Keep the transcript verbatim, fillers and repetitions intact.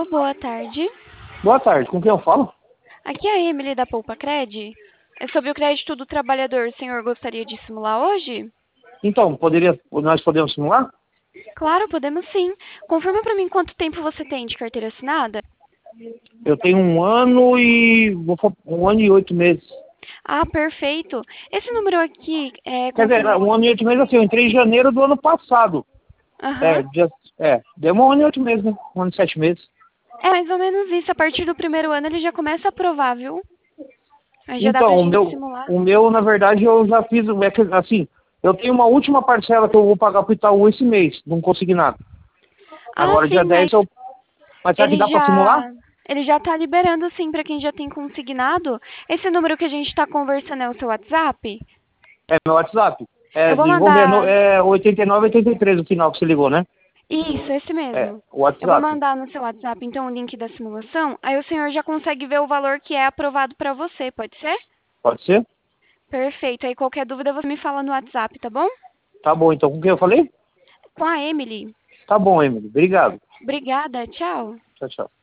boa tarde. Boa tarde, com quem eu falo? Aqui é a Emily da Poupa Cred. É sobre o crédito do trabalhador. O senhor gostaria de simular hoje? Então, poderia, nós podemos simular? Claro, podemos sim. Confirma para mim quanto tempo você tem de carteira assinada. Eu tenho um ano e vou fa- um ano e oito meses. Ah, perfeito. Esse número aqui é Quer dizer, confirma... um ano e oito meses assim, eu entrei em janeiro do ano passado. Aham. É, dia, é, deu um ano e oito meses, né? Um ano e sete meses. É mais ou menos isso. A partir do primeiro ano ele já começa a aprovar, viu? Aí já dá pra Então, o gente meu, simular. o meu, na verdade, eu já fiz, é que, assim, eu tenho uma última parcela que eu vou pagar pro Itaú esse mês, não consegui nada. Ah, Agora, dia sim, dez mas eu... Mas será que ele dá pra simular? já... Ele já tá liberando, sim, para quem já tem consignado. Esse número que a gente tá conversando é o seu WhatsApp? É meu WhatsApp. Eu É, vou desenvolver, é no- mandar... é oitenta e nove, oitenta e três o final que você ligou, né? Isso, esse É, mesmo. o Eu vou WhatsApp. mandar no seu WhatsApp, então, o link da simulação. Aí o senhor já consegue ver o valor que é aprovado para você, pode ser? Pode ser? Perfeito. Aí qualquer dúvida você me fala no WhatsApp, tá bom? Tá bom, então com quem eu falei? Com a Emily. Tá bom, Emily. Obrigado. Obrigada, tchau. Tchau, tchau.